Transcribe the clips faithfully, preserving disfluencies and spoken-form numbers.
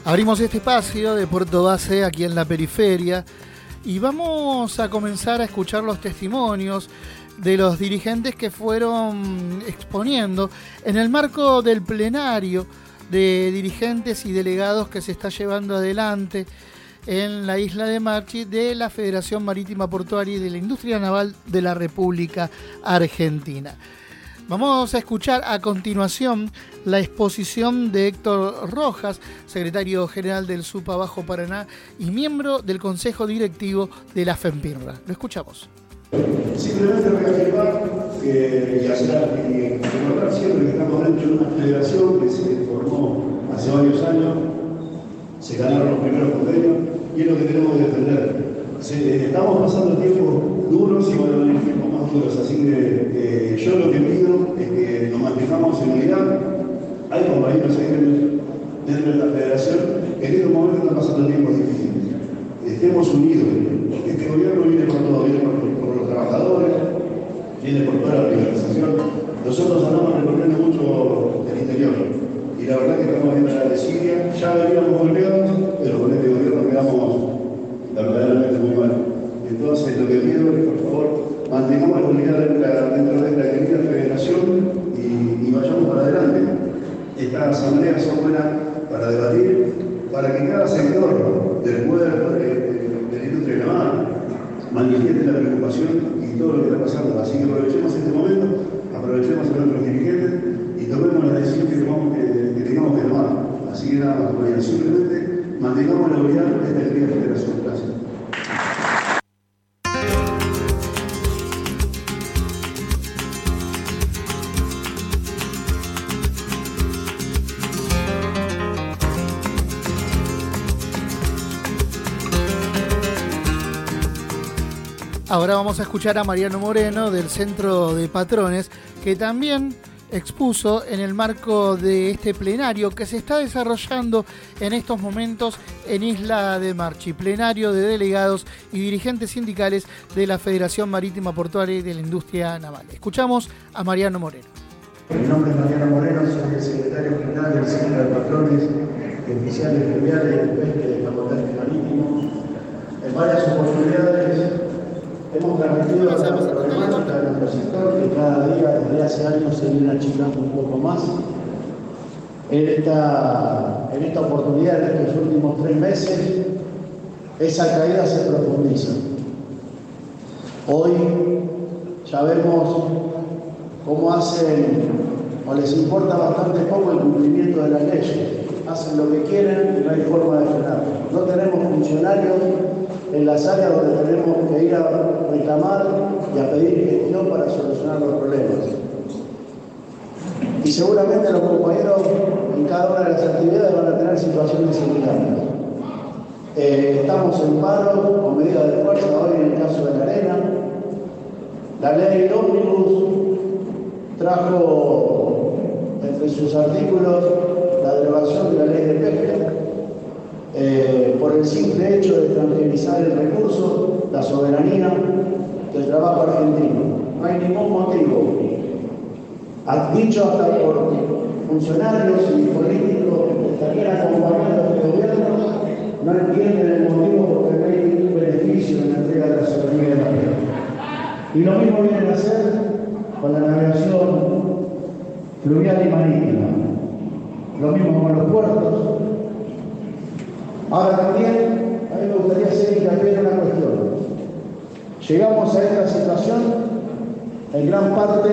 Abrimos este espacio de Puerto Base aquí en la periferia y vamos a comenzar a escuchar los testimonios de los dirigentes que fueron exponiendo en el marco del plenario de dirigentes y delegados que se está llevando adelante en la isla de Marchi de la Federación Marítima Portuaria y de la Industria Naval de la República Argentina. Vamos a escuchar a continuación la exposición de Héctor Rojas, secretario general del SUPA Bajo Paraná y miembro del Consejo Directivo de la FEMPIRRA. Lo escuchamos. Simplemente reafirmar que, y hacer y recordar siempre que estamos dentro de una federación que se formó hace varios años, se ganaron los primeros convenios y es lo que tenemos que defender. Se, estamos pasando tiempos duros y van a venir tiempos más duros, así que eh, yo lo que pido es que nos mantengamos en unidad. Hay compañeros ahí dentro de la federación que en estos momentos están pasando tiempos difíciles. Estemos unidos, porque este gobierno viene por todo, viene por, por los trabajadores, viene por toda la privatización. Nosotros andamos recorriendo mucho el interior y la verdad que estamos viendo la de Siria, ya veníamos golpeados, pero con este gobierno quedamos verdaderamente muy mal. Entonces, lo que pido es que, por favor, mantengamos la unidad dentro de esta querida federación y, y vayamos para adelante. Estas asambleas son buenas para debatir, para que cada sector del puerto, de, de, de la industria naval, manifieste la preocupación y todo lo que está pasando. Así que aprovechemos este momento, aprovechemos a nuestros dirigentes y tomemos la decisión que, tomamos, que, que tengamos que tomar. Así que nada más, compañeros, simplemente mantengamos la unidad de esta querida federación. Gracias. Ahora vamos a escuchar a Mariano Moreno del Centro de Patrones, que también expuso en el marco de este plenario que se está desarrollando en estos momentos en Isla de Marchi, plenario de delegados y dirigentes sindicales de la Federación Marítima Portuaria y de la Industria Naval. Escuchamos a Mariano Moreno. Mi nombre es Mariano Moreno, soy el secretario general del Centro de Patrones y Oficiales Fluviales y Pesque del Comandante Marítimo. En varias oportunidades hemos transmitido la problemática de nuestro sector, que cada día, desde hace años, se viene achicando un poco más. En esta, en esta oportunidad, en estos últimos tres meses, esa caída se profundiza. Hoy ya vemos cómo hacen, o les importa bastante poco el cumplimiento de las leyes. Hacen lo que quieren y no hay forma de frenar. No tenemos funcionarios en las áreas donde tenemos que ir a reclamar y a pedir gestión para solucionar los problemas. Y seguramente los compañeros en cada una de las actividades van a tener situaciones similares. Eh, estamos en paro con medida de fuerza hoy en el caso de la arena. La ley Ómnibus trajo entre sus artículos la derogación de la ley de pesca. Eh, por el simple hecho de tranquilizar el recurso, la soberanía del trabajo argentino. No hay ningún motivo. Ha dicho hasta por funcionarios y políticos que estarían acompañando este gobierno, no entienden el motivo porque no hay ningún beneficio en la entrega de la soberanía de la pesca. Y lo mismo vienen a hacer con la navegación fluvial y marítima. Lo mismo con los puertos. Ahora también, a mí me gustaría hacer hincapié en una cuestión. Llegamos a esta situación en gran parte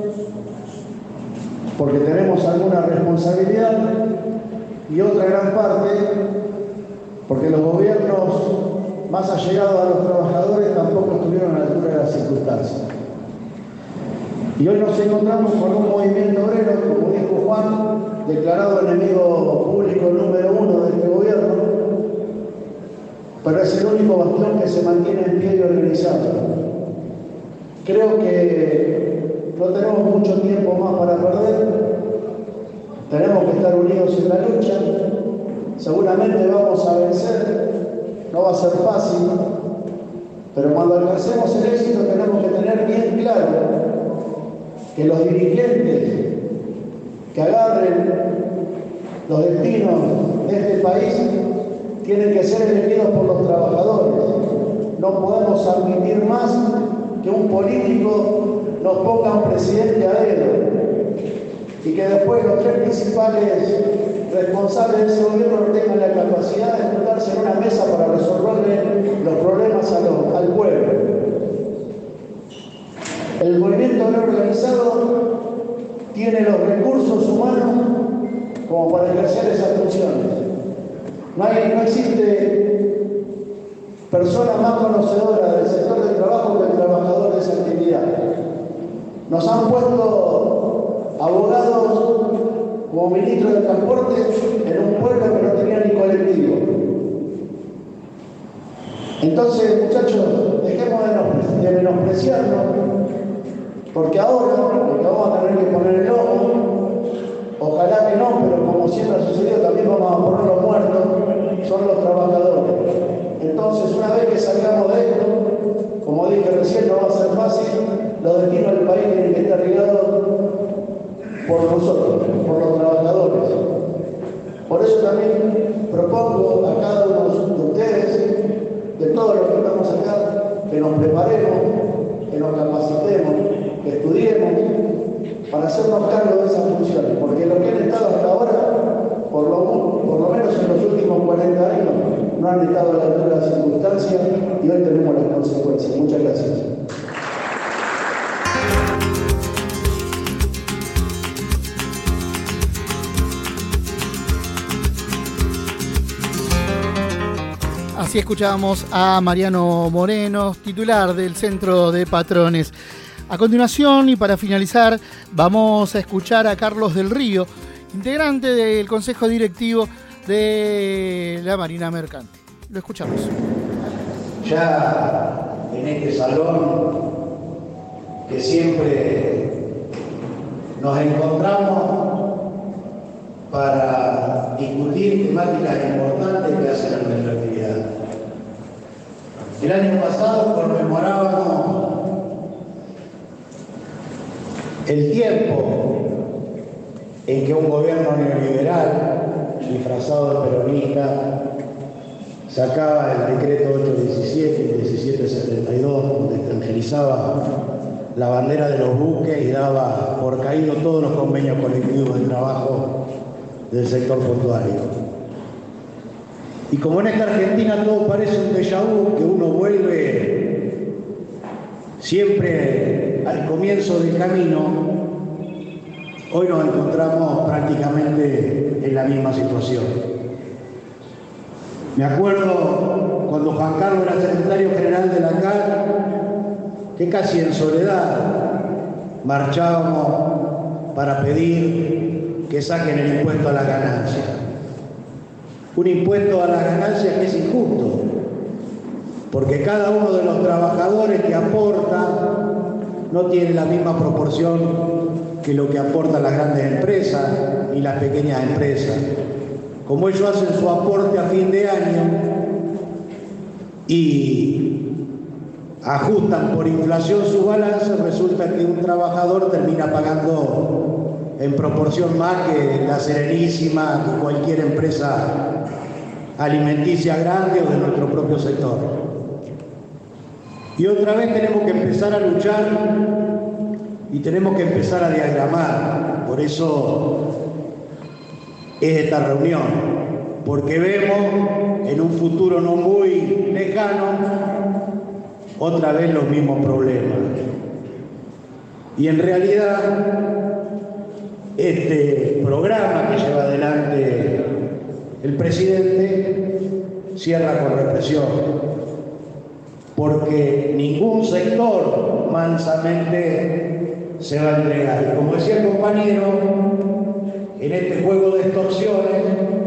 porque tenemos alguna responsabilidad y otra gran parte porque los gobiernos más allegados a los trabajadores tampoco estuvieron a la altura de las circunstancias. Y hoy nos encontramos con un movimiento obrero, como dijo Juan, declarado enemigo público número uno de este gobierno, pero es el único bastión que se mantiene en pie y organizado. Creo que no tenemos mucho tiempo más para perder, tenemos que estar unidos en la lucha, seguramente vamos a vencer, no va a ser fácil, pero cuando alcancemos el éxito tenemos que tener bien claro que los dirigentes que agarren Los destinos de este país tienen que ser elegidos por los trabajadores. No podemos admitir más que un político nos ponga un presidente a dedo y que después los tres principales responsables de ese gobierno no tengan la capacidad de juntarse en una mesa para resolverle los problemas a los, al pueblo. El movimiento obrero organizado tiene los recursos humanos como para ejercer esas funciones. No, hay, no existe persona más conocedora del sector del trabajo que el trabajador de esa actividad. Nos han puesto abogados como ministro de Transporte en un pueblo que no tenía ni colectivo. Entonces, muchachos, dejemos de menospreciarnos, porque ahora, porque vamos a tener que poner el ojo, ojalá que no, pero como siempre ha sucedido, también vamos a poner los muertos, son los trabajadores. Entonces, una vez que salgamos de esto, como dije recién, no va a ser fácil, los destinos del país tienen que estar ligados por nosotros, por los trabajadores. Por eso también propongo a cada uno de ustedes, de todos los que estamos acá, que nos preparemos, que nos capacitemos, que estudiemos para hacernos cargo de esas funciones, porque lo que han estado hasta ahora, por lo, por lo menos en los últimos cuarenta años, no han estado a la altura de las circunstancias y hoy tenemos las consecuencias. Muchas gracias. Así escuchábamos a Mariano Moreno, titular del Centro de Patrones. A continuación, y para finalizar, vamos a escuchar a Carlos del Río, integrante del Consejo Directivo de la Marina Mercante. Lo escuchamos. Ya en este salón que siempre nos encontramos para discutir temáticas importantes que hacen a nuestra actividad. El año pasado conmemorábamos el tiempo en que un gobierno neoliberal, disfrazado de peronista, sacaba el decreto ochocientos diecisiete y diecisiete setenta y dos, donde extranjerizaba la bandera de los buques y daba por caído todos los convenios colectivos de trabajo del sector portuario. Y como en esta Argentina todo parece un déjà vu, que uno vuelve siempre al comienzo del camino, hoy nos encontramos prácticamente en la misma situación. Me acuerdo cuando Juan Carlos era secretario general de la C A R, que casi en soledad marchábamos para pedir que saquen el impuesto a las ganancias. Un impuesto a las ganancias que es injusto, porque cada uno de los trabajadores que aporta no tiene la misma proporción que lo que aportan las grandes empresas y las pequeñas empresas. Como ellos hacen su aporte a fin de año y ajustan por inflación su balance, resulta que un trabajador termina pagando en proporción más que la Serenísima, que cualquier empresa alimenticia grande o de nuestro propio sector. Y otra vez tenemos que empezar a luchar y tenemos que empezar a diagramar. Por eso es esta reunión, porque vemos en un futuro no muy lejano otra vez los mismos problemas. Y en realidad este programa que lleva adelante el presidente cierra con represión, porque ningún sector mansamente se va a entregar. Y como decía el compañero, en este juego de extorsiones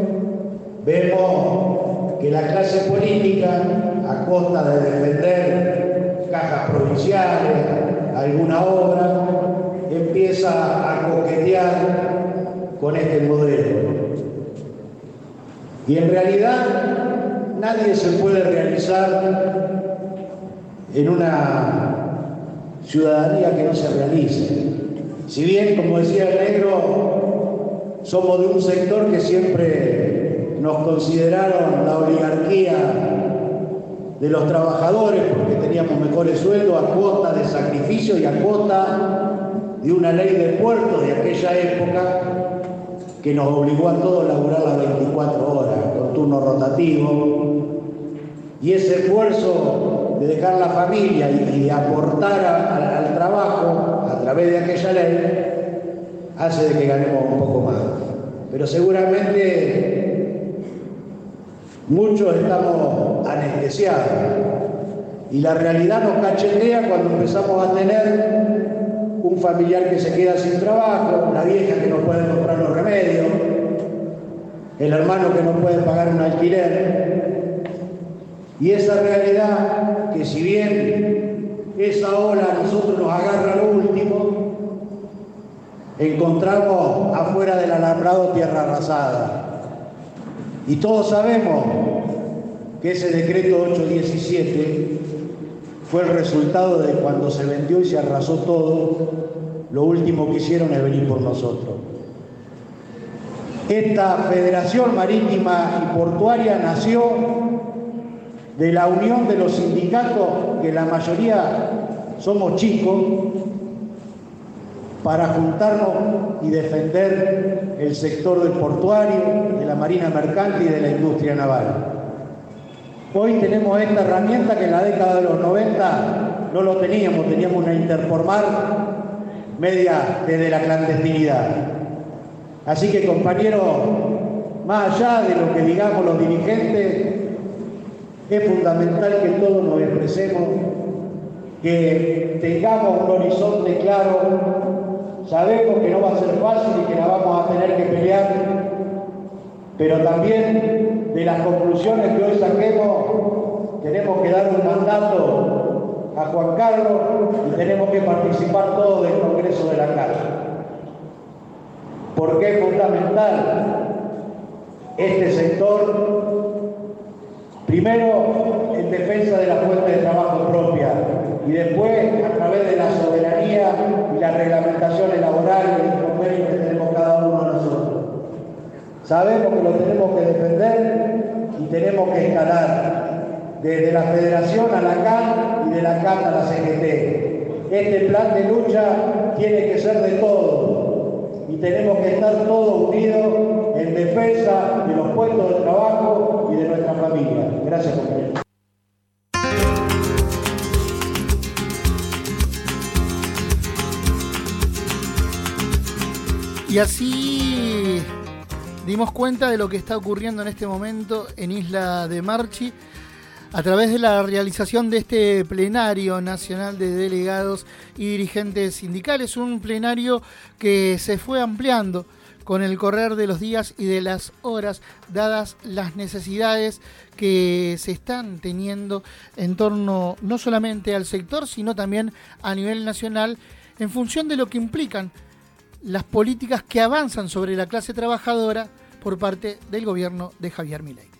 vemos que la clase política, a costa de defender cajas provinciales, alguna obra, empieza a coquetear con este modelo. Y en realidad nadie se puede realizar en una ciudadanía que no se realice. Si bien, como decía el negro, somos de un sector que siempre nos consideraron la oligarquía de los trabajadores porque teníamos mejores sueldos a cuota de sacrificio y a cuota de una ley de puertos de aquella época que nos obligó a todos a laburar las veinticuatro horas con turno rotativo. Y ese esfuerzo de dejar la familia y de aportar a, a, al trabajo a través de aquella ley hace de que ganemos un poco más. Pero seguramente muchos estamos anestesiados y la realidad nos cachetea cuando empezamos a tener un familiar que se queda sin trabajo, la vieja que no puede comprar los remedios, el hermano que no puede pagar un alquiler. Y esa realidad que si bien esa ola a nosotros nos agarra lo último, encontramos afuera del alambrado tierra arrasada. Y todos sabemos que ese decreto ocho diecisiete fue el resultado de cuando se vendió y se arrasó todo, lo último que hicieron es venir por nosotros. Esta Federación Marítima y Portuaria nació de la unión de los sindicatos, que la mayoría somos chicos, para juntarnos y defender el sector del portuario, de la marina mercante y de la industria naval. Hoy tenemos esta herramienta que en la década de los noventa no lo teníamos, teníamos una Interpormar media desde la clandestinidad. Así que, compañeros, más allá de lo que digamos los dirigentes, es fundamental que todos nos expresemos, que tengamos un horizonte claro. Sabemos que no va a ser fácil y que la vamos a tener que pelear, pero también de las conclusiones que hoy saquemos tenemos que dar un mandato a Juan Carlos y tenemos que participar todos del Congreso de la Calle. Porque es fundamental este sector, primero en defensa de la fuente de trabajo propia y después a través de la soberanía y las reglamentaciones laborales y convenios que tenemos cada uno de nosotros. Sabemos que lo tenemos que defender y tenemos que escalar desde la Federación a la C A N y de la C A N a la C G T. Este plan de lucha tiene que ser de todos y tenemos que estar todos unidos en defensa de los puestos de trabajo y de nuestra familia. Gracias, compañeros. Y así dimos cuenta de lo que está ocurriendo en este momento en Isla de Marchi a través de la realización de este plenario nacional de delegados y dirigentes sindicales, un plenario que se fue ampliando con el correr de los días y de las horas, dadas las necesidades que se están teniendo en torno no solamente al sector, sino también a nivel nacional, en función de lo que implican las políticas que avanzan sobre la clase trabajadora por parte del gobierno de Javier Milei.